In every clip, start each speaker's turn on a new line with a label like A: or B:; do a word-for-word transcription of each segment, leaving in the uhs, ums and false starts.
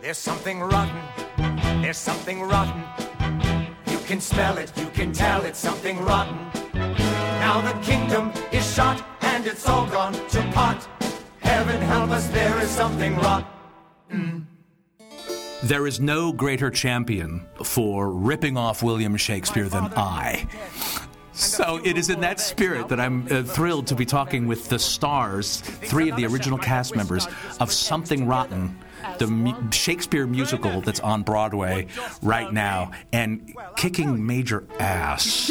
A: There's something rotten, there's something rotten. You can smell it, you can tell it's something rotten. Now the kingdom is shot and it's all gone to pot. Heaven help us, there is something rotten.
B: There is no greater champion for ripping off William Shakespeare than I. So it is in that spirit that I'm uh, thrilled to be talking with the stars, three of the original cast members of Something Rotten, the mu- Shakespeare musical that's on Broadway right now and kicking major ass.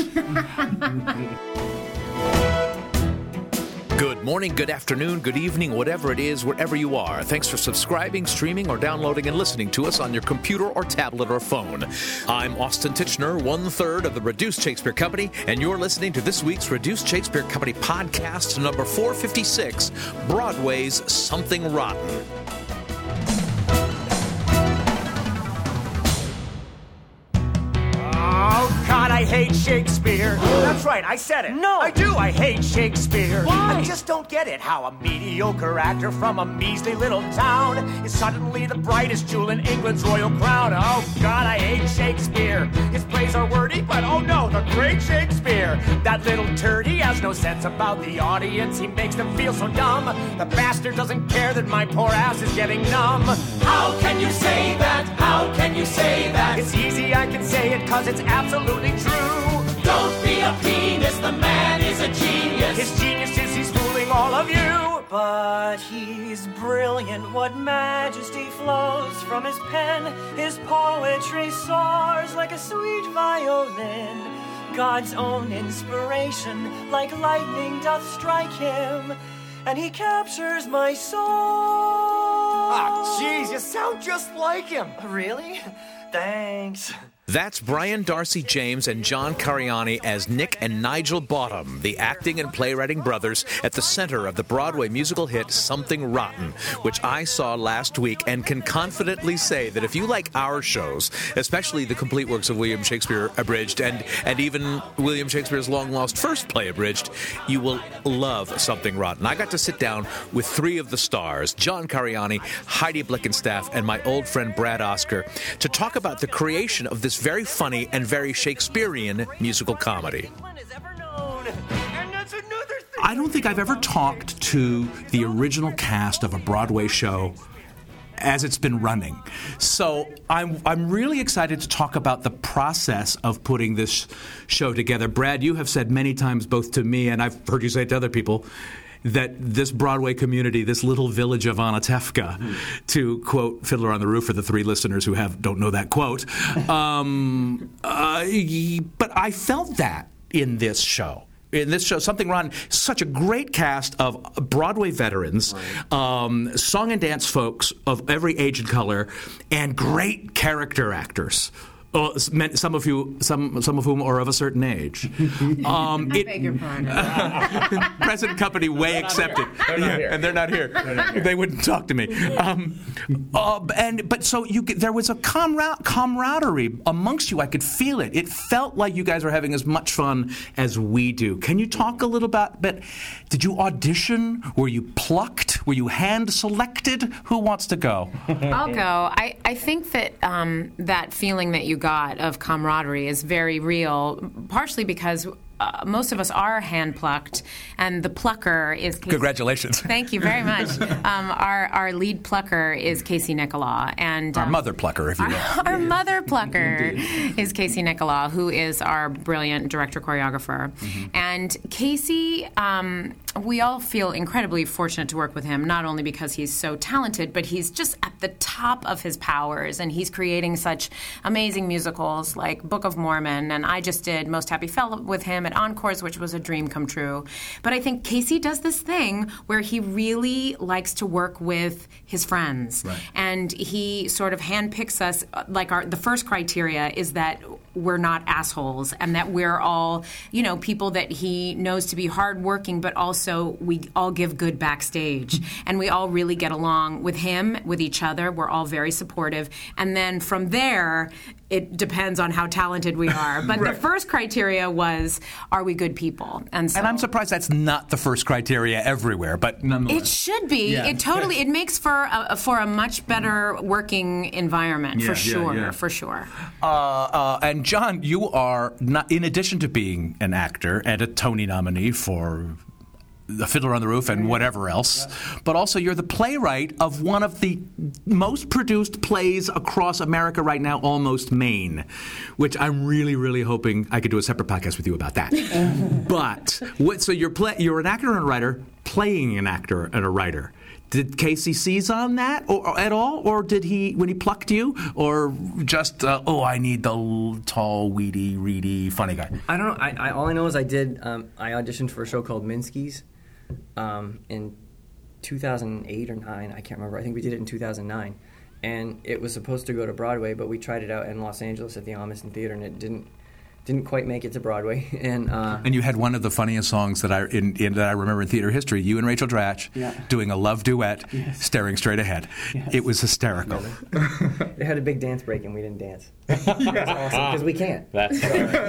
C: Good morning, good afternoon, good evening, whatever it is, wherever you are. Thanks for subscribing, streaming, or downloading and listening to us on your computer or tablet or phone. I'm Austin Tichenor, one-third of the Reduced Shakespeare Company, and you're listening to this week's Reduced Shakespeare Company podcast number four fifty-six, Broadway's Something Rotten.
A: God, I hate Shakespeare. That's right, I said it. No. I do, I hate Shakespeare. Why? I just don't get it, how a mediocre actor from a measly little town is suddenly the brightest jewel in England's royal crown. Oh, God, I hate Shakespeare. His plays are wordy, but oh no, the great Shakespeare. That little turd, he has no sense about the audience. He makes them feel so dumb. The bastard doesn't care that my poor ass is getting numb. How can you say that? How can you say that? It's easy, I can say it, cause it's absolutely true. Don't be a penis, the man is a genius. His genius is he's fooling all of you.
D: But he's brilliant, what majesty flows from his pen. His poetry soars like a sweet violin. God's own inspiration, like lightning doth strike him, and he captures my soul.
A: Ah, jeez, you sound just like him.
D: Really? Thanks.
C: That's Brian Darcy James and John Cariani as Nick and Nigel Bottom, the acting and playwriting brothers at the center of the Broadway musical hit Something Rotten, which I saw last week and can confidently say that if you like our shows, especially the complete works of William Shakespeare abridged and, and even William Shakespeare's long-lost first play abridged, you will love Something Rotten. I got to sit down with three of the stars, John Cariani, Heidi Blickenstaff, and my old friend Brad Oscar, to talk about the creation of this very funny and very Shakespearean musical comedy.
B: I don't think I've ever talked to the original cast of a Broadway show as it's been running. So I'm I'm really excited to talk about the process of putting this show together. Brad, you have said many times, both to me and I've heard you say it to other people, that this Broadway community, this little village of Anatevka, mm-hmm. to quote Fiddler on the Roof for the three listeners who have don't know that quote, um, uh, but I felt that in this show. In this show, Something Rotten, such a great cast of Broadway veterans, right. um, song and dance folks of every age and color, and great character actors. Oh, some of you, some some of whom are of a certain age. Um,
E: I
B: it,
E: beg your pardon.
B: Present company way accepted,
F: they're not here.
B: and they're not here.
F: They're not here.
B: They wouldn't talk to me. Um, uh, and but so you, there was a camar- camaraderie amongst you. I could feel it. It felt like you guys were having as much fun as we do. Can you talk a little about? But did you audition? Were you plucked? Were you hand selected? Who wants to go?
E: I'll go. I, I think that um, that feeling that you got of camaraderie is very real, partially because uh, most of us are hand-plucked, and the plucker is... Casey.
B: Congratulations.
E: Thank you very much. um, our our lead plucker is Casey Nicolau. And, um,
B: our mother plucker, if you will.
E: Our, our mother plucker is Casey Nicolau, who is our brilliant director-choreographer. Mm-hmm. And Casey... Um, we all feel incredibly fortunate to work with him, not only because he's so talented, but he's just at the top of his powers, and he's creating such amazing musicals like Book of Mormon, and I just did Most Happy Fella with him at Encores, which was a dream come true. But I think Casey does this thing where he really likes to work with his friends,
B: right.
E: and he sort of handpicks us. Like our the first criteria is that we're not assholes, and that we're all, you know, people that he knows to be hardworking, but also we all give good backstage, and we all really get along with him, with each other. We're all very supportive, and then from there, it depends on how talented we are. But right. the first criteria was are we good people? And so,
B: and I'm surprised that's not the first criteria everywhere, but nonetheless.
E: It should be.
B: Yeah.
E: It totally, it makes for a, for a much better working environment,
B: Yeah,
E: for
B: yeah,
E: sure,
B: yeah.
E: for sure.
B: Uh, uh, and John, you are, not, in addition to being an actor and a Tony nominee for The Fiddler on the Roof and whatever else, but also you're the playwright of one of the most produced plays across America right now, Almost Maine, which I'm really, really hoping I could do a separate podcast with you about that. But, what, so you're, play, you're an actor and a writer playing an actor and a writer. Did Casey seize on that or, or at all, or did he when he plucked you, or just uh, oh I need the l- tall, weedy, reedy, funny guy?
F: I don't know. I, I all I know is I did. Um, I auditioned for a show called Minsky's um, in two thousand eight or nine. I can't remember. I think we did it in two thousand nine, and it was supposed to go to Broadway, but we tried it out in Los Angeles at the Amiston Theater, and it didn't didn't quite make it to Broadway. And uh,
B: and you had one of the funniest songs that I in, in, that I remember in theater history. You and Rachel Dratch
F: yeah.
B: doing a love duet,
F: yes.
B: staring straight ahead. Yes. It was hysterical.
F: They had a big dance break, and we didn't dance. That's awesome because we can't.
G: That's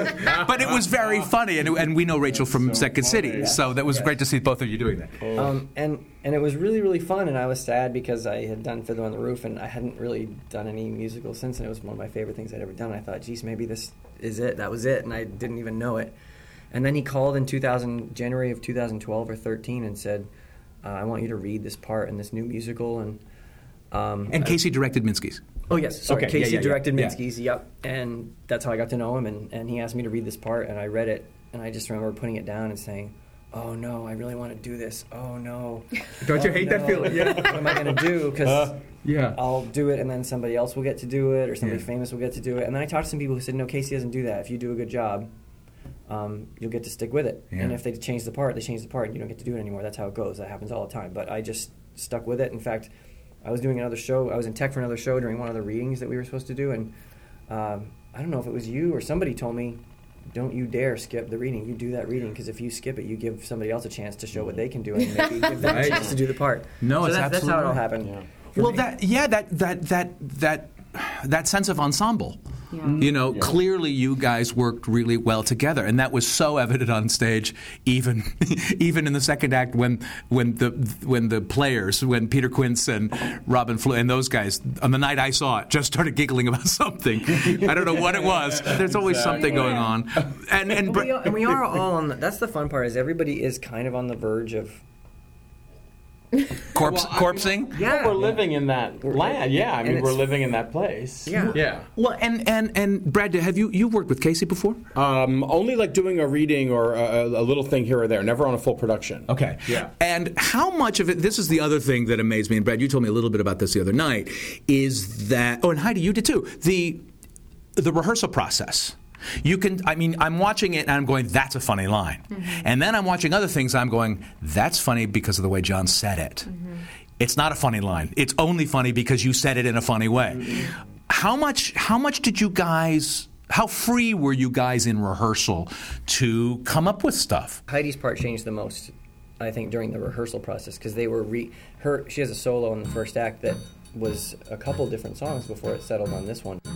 B: but it was very funny, and, and we know Rachel from
G: so
B: Second
G: funny.
B: City,
G: Yeah.
B: so that was
F: Yeah.
B: great to see both of you doing that.
F: Um, and and it was really really fun, and I was sad because I had done Fiddler on the Roof, and I hadn't really done any musical since, and it was one of my favorite things I'd ever done. I thought, geez, maybe this is it. That was it, and I didn't even know it. And then he called in two thousand January of two thousand twelve or thirteen and said, uh, "I want you to read this part in this new musical." And um,
B: And Casey directed Minsky's.
F: oh yes, sorry,
B: Okay, yeah,
F: Casey
B: yeah, yeah.
F: directed
B: Yeah.
F: Minsky's. Yep, and that's how I got to know him. And, and he asked me to read this part, and I read it, and I just remember putting it down and saying, "Oh no, I really want to do this. Oh no,
G: Don't you
F: Oh,
G: hate that
F: no.
G: feeling? Yeah.
F: What am I going to do? Because
G: Uh, yeah.
F: I'll do it, and then somebody else will get to do it, or somebody
B: Yeah.
F: famous will get to do it." And then I talked to some people who said, "No, Casey doesn't do that. If you do a good job, um, you'll get to stick with it.
B: Yeah.
F: And if they change the part, they change the part, and you don't get to do it anymore. That's how it goes. That happens all the time." But I just stuck with it. In fact, I was doing another show. I was in tech for another show during one of the readings that we were supposed to do, and um, I don't know if it was you or somebody told me, "Don't you dare skip the reading. You do that reading, because if you skip it, you give somebody else a chance to show what they can do, and maybe give them a
G: Right.
F: chance to do the part."
B: No,
F: so
B: it's
F: that, that's how it all
B: absolutely
F: happened.
G: Yeah.
F: for
B: Well,
F: me.
B: that yeah, that that that that that sense of ensemble.
E: Yeah.
B: You know, clearly you guys worked really well together, and that was so evident on stage. Even, even in the second act, when when the when the players, when Peter Quince and Robin Flew and those guys, on the night I saw it, just started giggling about something. I don't know what it was. There's always something going on, and and,
F: we are, and we are all on the, that's the fun part, is everybody is kind of on the verge of
B: corpse corpsing.
F: yeah
G: We're living in that land. Yeah, I
F: and
G: mean, we're
F: it's-
G: living in that place.
F: Yeah.
G: Yeah.
B: Well, and and and Brad, have you you worked with Casey before?
G: Um, only like doing a reading or a, a little thing here or there, never on a full production.
B: Okay.
G: Yeah.
B: And how much of it, this is the other thing that amazed me, and Brad, you told me a little bit about this the other night, is that, oh, and Heidi, you did too, the the rehearsal process. You can, I mean, I'm watching it and I'm going, that's a funny line. Mm-hmm. And then I'm watching other things and I'm going, that's funny because of the way John said it. Mm-hmm. It's not a funny line. It's only funny because you said it in a funny way. Mm-hmm. How much, how much did you guys, how free were you guys in rehearsal to come up with stuff?
F: Heidi's part changed the most, I think, during the rehearsal process, because they were re her she has a solo in the first act that was a couple different songs before it settled on this one.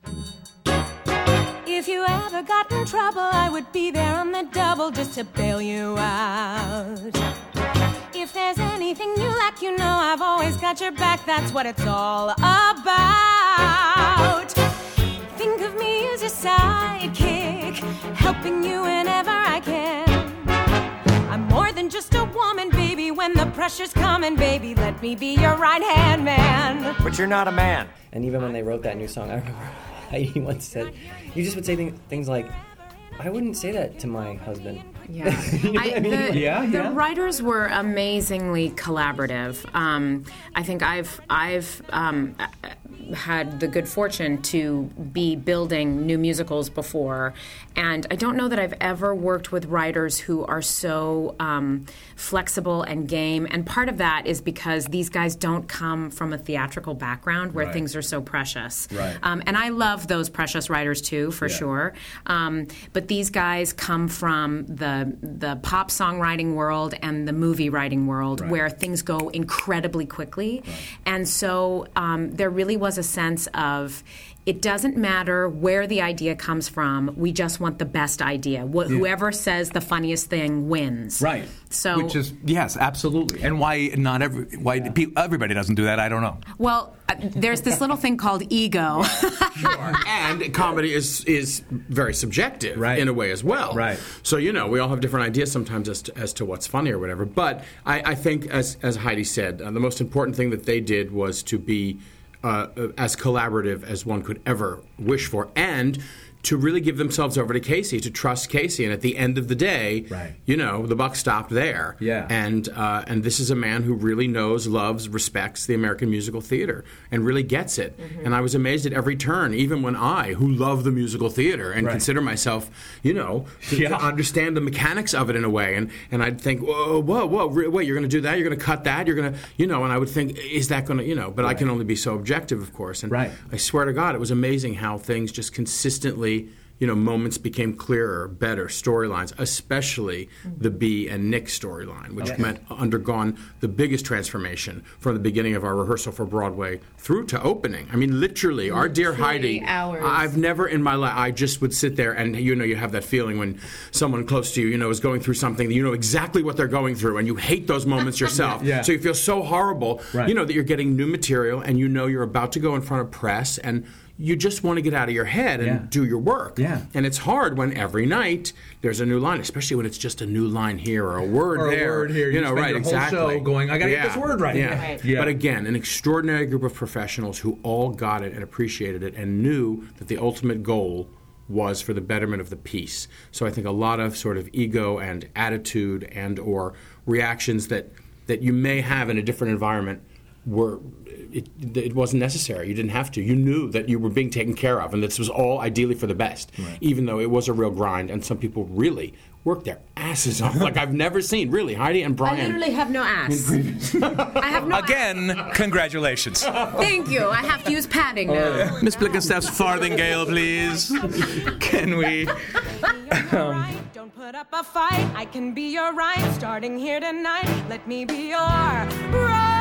H: If you ever got in trouble, I would be there on the double just to bail you out. If there's anything you lack, you know I've always got your back. That's what it's all about. Think of me as your sidekick, helping you whenever I can. I'm more than just a woman, baby. When the pressure's coming, baby, let me be your right-hand man.
A: But you're not a man.
F: And even when they wrote that new song, I remember Heidi once said, you just would say thing, things like, "I wouldn't say that to my husband."
E: Yeah, I, the,
G: Yeah,
E: the
G: yeah.
E: writers were amazingly collaborative. Um, I think I've I've um, had the good fortune to be building new musicals before, and I don't know that I've ever worked with writers who are so um, flexible and game. And part of that is because these guys don't come from a theatrical background where
B: Right.
E: things are so precious.
B: Right.
E: Um, and I love those precious writers too, for
B: Yeah.
E: sure. Um, but these guys come from the the pop songwriting world and the movie writing world,
B: Right.
E: where things go incredibly quickly. And so um, there really wasn't has a sense of it doesn't matter where the idea comes from. We just want the best idea. Wh- yeah. Whoever says the funniest thing wins.
B: Right.
E: So,
B: which is yes, absolutely. And why not every why yeah. pe- everybody doesn't do that? I don't know.
E: Well, uh, there's this little thing called ego.
G: Sure. And comedy is is very subjective
B: right.
G: in a way as well.
B: Right.
G: So you know we all have different ideas sometimes as to, as to what's funny or whatever. But I, I think as as Heidi said, uh, the most important thing that they did was to be Uh, as collaborative as one could ever wish for, and to really give themselves over to Casey, to trust Casey. And at the end of the day,
B: right.
G: you know, the buck stopped there.
B: Yeah.
G: And uh, and this is a man who really knows, loves, respects the American musical theater and really gets it. Mm-hmm. And I was amazed at every turn, even when I, who love the musical theater and
B: right.
G: consider myself, you know, to,
B: yeah.
G: to understand the mechanics of it in a way. And, and I'd think, whoa, whoa, whoa, wait, you're going to do that? You're going to cut that? You're going to, you know, and I would think, is that going to, you know, but right. I can only be so objective, of course. And
B: right.
G: I swear to God, it was amazing how things just consistently, you know, moments became clearer, better, storylines, especially the Bea and Nick storyline, which okay. meant undergone the biggest transformation from the beginning of our rehearsal for Broadway through to opening. I mean, literally, our dear Heidi,
E: hours.
G: I've never in my life, I just would sit there and, you know, you have that feeling when someone close to you, you know, is going through something, you know exactly what they're going through, and you hate those moments yourself.
B: yeah.
G: So you feel so horrible,
B: right.
G: you know, that you're getting new material, and you know you're about to go in front of press, and you just want to get out of your head and
B: yeah.
G: do your work.
B: Yeah.
G: And it's hard when every night there's a new line, especially when it's just a new line here or a word
B: or
G: there.
B: a word here.
G: You,
B: you
G: know,
B: spend
G: right,
B: your whole
G: exactly.
B: show going, I got to
G: yeah.
B: get this word right.
G: Yeah.
E: Right.
G: yeah. But again, an extraordinary group of professionals who all got it and appreciated it and knew that the ultimate goal was for the betterment of the piece. So I think a lot of sort of ego and attitude and or reactions that, that you may have in a different environment were it, it wasn't necessary. You didn't have to. You knew that you were being taken care of, and this was all ideally for the best,
B: right.
G: even though it was a real grind, and some people really worked their asses off like I've never seen. Really, Heidi and Brian.
E: I literally have no ass. I have no
B: Again,
E: ass.
B: Congratulations.
E: Thank you. I have to use padding now.
B: Miss Blickenstaff's farthingale, please. Can we...
H: Um, Don't put up a fight. I can be your right. Starting here tonight, let me be your right.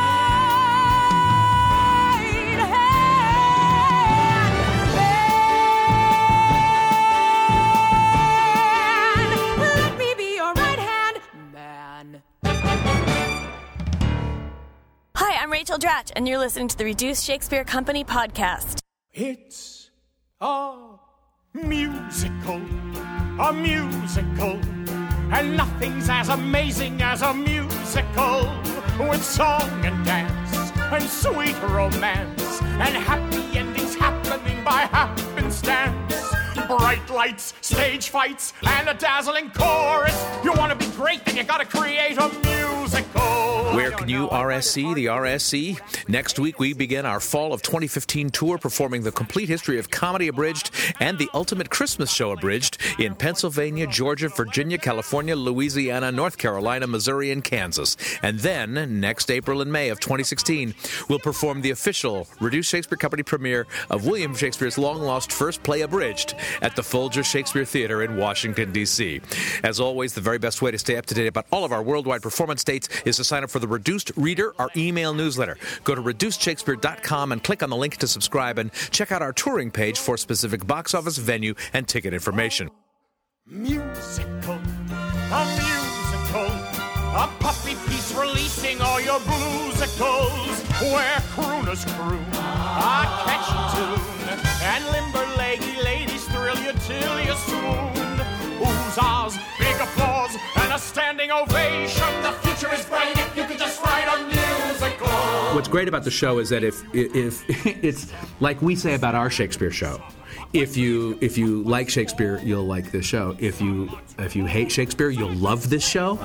I: Hi, I'm Rachel Dratch, and you're listening to the Reduced Shakespeare Company podcast.
A: It's a musical, a musical, and nothing's as amazing as a musical, with song and dance and sweet romance and happy endings happening by happenstance. Bright lights, stage fights, and a dazzling chorus. You want to be great, then you got to create a musical.
C: Where can you R S C the R S C? Next week, we begin our fall of twenty fifteen tour performing the complete history of comedy abridged and the ultimate Christmas show abridged in Pennsylvania, Georgia, Virginia, California, Louisiana, North Carolina, Missouri, and Kansas. And then, next April and May of twenty sixteen, we'll perform the official Reduced Shakespeare Company premiere of William Shakespeare's long-lost first play abridged at the Folger Shakespeare Theater in Washington, D C As always, the very best way to stay up to date about all of our worldwide performance dates is to sign up for the Reduced Reader, our email newsletter. Go to reduced shakespeare dot com and click on the link to subscribe, and check out our touring page for specific box office, venue, and ticket information.
A: Musical, a musical, a puppy piece releasing all your bluesicles, where crooners croon a catchy tune, and limber-leggy ladies thrill you till you swoon. Oohs, ahs, big applause, and a standing ovation. The future is bright if you could just write a musical.
B: What's great about the show is that if if it's like we say about our Shakespeare show, if you if you like Shakespeare, you'll like this show. If you if you hate Shakespeare, you'll love this show.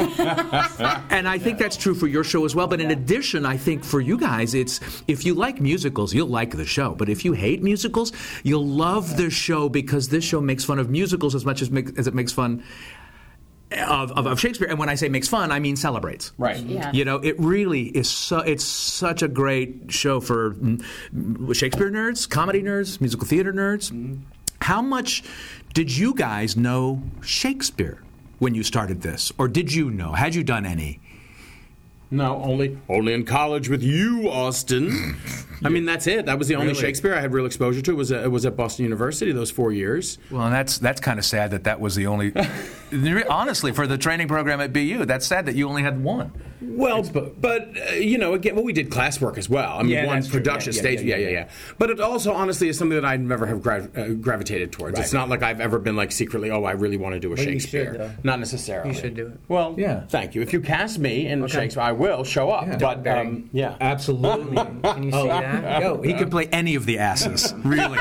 B: And I think that's true for your show as well. But in addition, I think for you guys, it's if you like musicals, you'll like the show. But if you hate musicals, you'll love the show because this show makes fun of musicals as much as make, as it makes fun Of, of, of Shakespeare. And when I say makes fun, I mean celebrates.
G: Right.
E: Yeah.
B: You know, it really is so, it's such a great show for mm, Shakespeare nerds, comedy nerds, musical theater nerds. Mm-hmm. How much did you guys know Shakespeare when you started this? Or did you know? Had you done any?
G: No, only only in college with you, Austin. I mean, that's it. That was the only
B: Really?
G: Shakespeare I had real exposure to. It was, it was at Boston University those four years.
B: Well, and that's that's kind of sad that that was the only. Honestly, for the training program at B U, that's sad that you only had one.
G: Well, but, but uh, you know, again, well, we did classwork as well. I mean,
B: Yeah,
G: one
B: that's true.
G: production
B: Yeah, yeah,
G: stage, yeah
B: yeah,
G: yeah,
B: yeah.
G: yeah, But it also, honestly, is something that I never have gra- uh, gravitated towards.
F: Right.
G: It's not like I've ever been like secretly, oh, I really want to do a
F: But you
G: Shakespeare.
F: should, though.
G: Not necessarily.
F: You should do it.
G: Well,
B: Yeah.
G: Thank you. If you cast me in
F: Okay.
G: Shakespeare, I will show up.
B: Yeah.
G: But
F: Bang.
G: um, yeah,
B: Absolutely.
F: Can you see that?
B: Yo, he could play any of the asses. Really.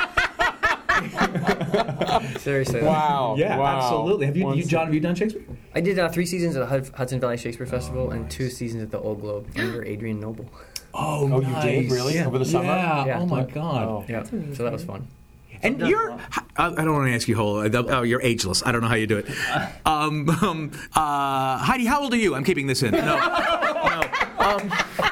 F: Seriously.
G: Wow.
B: Yeah,
G: Wow.
B: absolutely. Have you,
G: Once-
B: you, John? Have you done Shakespeare?
F: I did uh, three seasons at the Hud- Hudson Valley Shakespeare Festival and two seasons at the Old Globe under Adrian Noble.
B: Oh,
G: Oh, you did? Really? Over the summer?
B: Yeah.
F: Yeah.
B: Oh my God.
G: Oh.
F: Yeah, so that was fun.
B: And you're, I I don't want to ask you whole, oh, you're ageless. I don't know how you do it. Um, um, uh, Heidi, how old are you? I'm keeping this in. No. no. Um,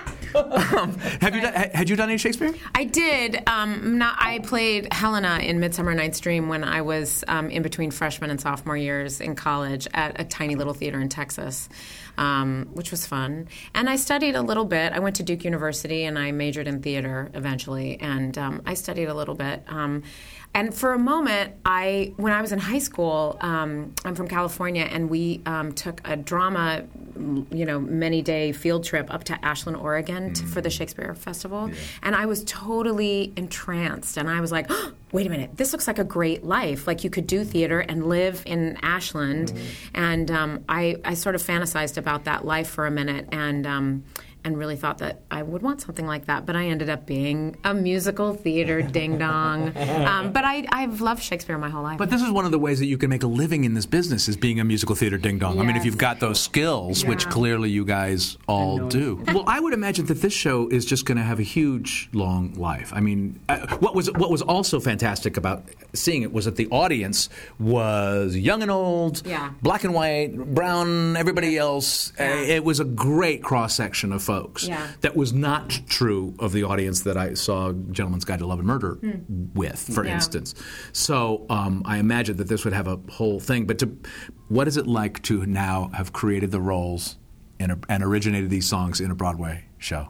B: um, have you done, had you done any Shakespeare?
E: I did. Um, not, I played Helena in Midsummer Night's Dream when I was um, in between freshman and sophomore years in college at a tiny little theater in Texas, um, which was fun. And I studied a little bit. I went to Duke University and I majored in theater eventually, and um, I studied a little bit. Um, and for a moment, I when I was in high school, um, I'm from California, and we um, took a drama, you know, many-day field trip up to Ashland, Oregon, to, for the Shakespeare Festival, and I was totally entranced. And I was like, oh, "Wait a minute, this looks like a great life. Like you could do theater and live in Ashland." And um, I, I sort of fantasized about that life for a minute, and. Um, and really thought that I would want something like that, but I ended up being a musical theater ding-dong. Um, but I, I've loved Shakespeare my whole life.
B: But this is one of the ways that you can make a living in this business is being a musical theater ding-dong. I mean, if
E: Yes.
B: you've got those skills, which
E: Yeah.
B: clearly you guys all do. Well, I would imagine that this show is just going to have a huge, long life. I mean, uh, what was what was also fantastic about seeing it was that the audience was young and old,
E: Yeah.
B: black and white, brown, everybody else. Uh,
E: Yeah.
B: it was a great cross-section of folks.
E: Yeah.
B: That was not true of the audience that I saw Gentleman's Guide to Love and Murder with, for
E: Yeah.
B: instance. So um, I imagine that this would have a whole thing. But to, what is it like to now have created the roles in a, and originated these songs in a Broadway show?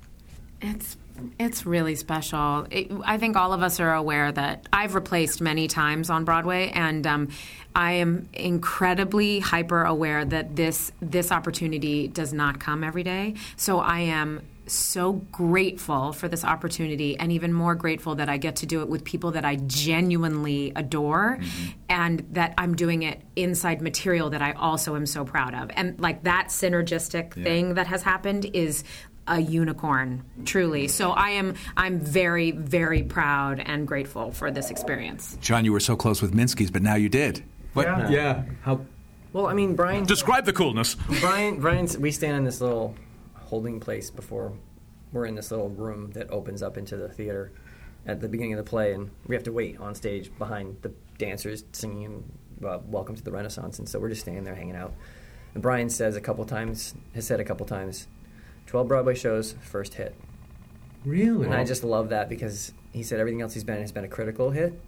E: It's it's really special. It, I think all of us are aware that I've replaced many times on Broadway, and um, I am incredibly hyper aware that this this opportunity does not come every day. So I am so grateful for this opportunity, and even more grateful that I get to do it with people that I genuinely adore, and that I'm doing it inside material that I also am so proud of. And like that synergistic thing that has happened is a unicorn, truly. So I am I'm very, very proud and grateful for this experience.
B: John, you were so close with Minsky's, but now you did. What,
F: Yeah.
B: yeah. How?
F: Well, I mean, Brian.
B: Describe the coolness.
F: Brian, Brian's. We stand in this little holding place before we're in this little room that opens up into the theater at the beginning of the play, and we have to wait on stage behind the dancers singing uh, "Welcome to the Renaissance," and so we're just standing there hanging out. And Brian says a couple times, has said a couple times, twelve Broadway shows, first hit.
B: Really?
F: And I just love that because he said everything else he's been in has been a critical hit,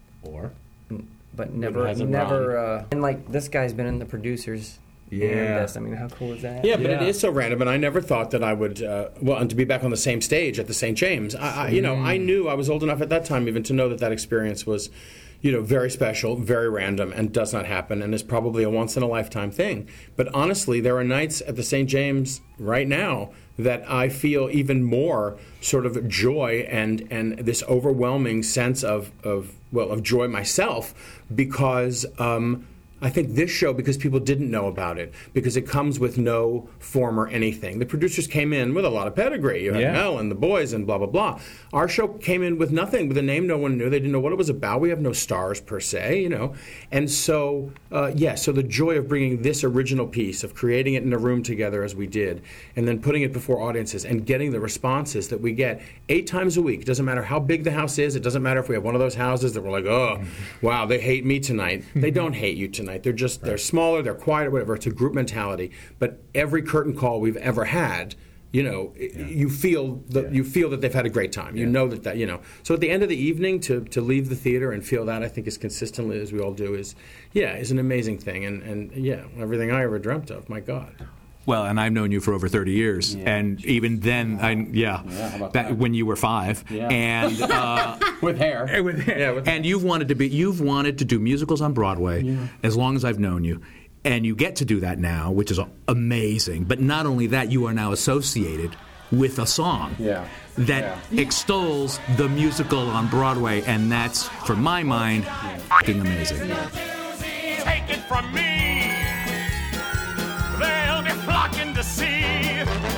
G: Or
F: but never,
G: hasn't
F: never. Uh, and like this guy's been in the producers.
B: Yeah.
F: And this. I mean, how cool is that?
G: yeah, but it
B: Yeah.
G: is so random, and I never thought that I would. Uh, well, and to be back on the same stage at the Saint James, I, I, you know, I knew I was old enough at that time even to know that that experience was, you know, very special, very random, and does not happen, and is probably a once in a lifetime thing. But honestly, there are nights at the Saint James right now that I feel even more sort of joy and and this overwhelming sense of of well of joy myself because. Um, I think this show, because people didn't know about it, because it comes with no form or anything. The producers came in with a lot of pedigree. You had
B: Yeah.
G: Mel and the boys and blah, blah, blah. Our show came in with nothing, with a name no one knew. They didn't know what it was about. We have no stars per se, you know. And so, uh, yeah, so the joy of bringing this original piece, of creating it in a room together as we did, and then putting it before audiences and getting the responses that we get eight times a week. It doesn't matter how big the house is. It doesn't matter if we have one of those houses that we're like, oh, wow, they hate me tonight. They don't hate you tonight. They're just, they're smaller, they're quieter, whatever. It's a group mentality. But every curtain call we've ever had, you know, you feel that you feel that they've had a great time. You know that that you know. So at the end of the evening, to to leave the theater and feel that, I think as consistently as we all do, is yeah, is an amazing thing. And and yeah, everything I ever dreamt of. My God.
B: Well, and I've known you for over thirty years,
G: Yeah.
B: and even then, I yeah,
G: Yeah, how about
B: back
G: that?
B: when you were five,
G: Yeah.
B: and uh,
G: With hair.
B: with hair.
G: Yeah, with
B: and you've wanted to be, you've wanted to do musicals on Broadway as long as I've known you, and you get to do that now, which is amazing. But not only that, you are now associated with a song
G: Yeah.
B: that
G: Yeah.
B: extols the musical on Broadway, and that's, for my mind, fucking amazing.
A: Take it from me, they'll be flocking to see.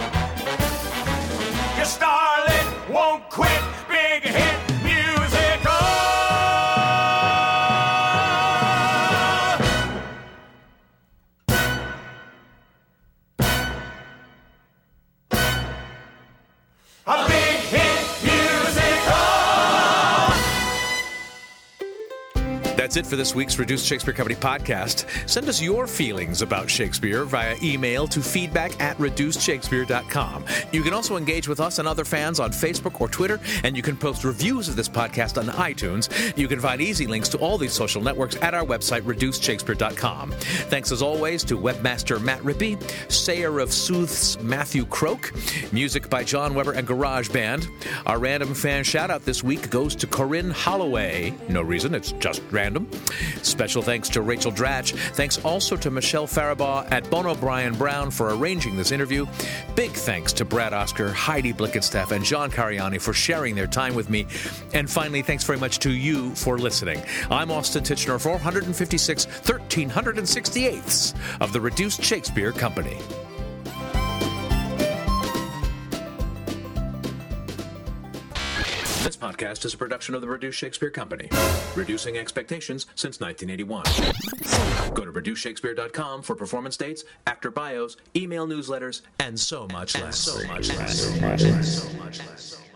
A: Your starlet won't quit, big hit musical. A big hit musical.
C: That's it for this week's Reduced Shakespeare Company podcast. Send us your feelings about Shakespeare via email to feedback at reduced shakespeare dot com. You can also engage with us and other fans on Facebook or Twitter, and you can post reviews of this podcast on iTunes. You can find easy links to all these social networks at our website, reduced shakespeare dot com. Thanks as always to webmaster Matt Rippey, Sayer of Sooths Matthew Croak, music by John Weber and Garage Band. Our random fan shout-out this week goes to Corinne Holloway. No reason, it's just random. Special thanks to Rachel Dratch. Thanks also to Michelle Faribaugh at Bono Brian Brown for arranging this interview. Big thanks to Brad Oscar, Heidi Blickenstaff, and John Cariani for sharing their time with me. And finally, thanks very much to you for listening. I'm Austin Tichenor, four fifty-six, thirteen sixty-eighths of the Reduced Shakespeare Company. This podcast is a production of the Reduced Shakespeare Company, reducing expectations since nineteen eighty-one. Go to reduced shakespeare dot com for performance dates, actor bios, email newsletters, and so much less. So much less. So much less. So much less.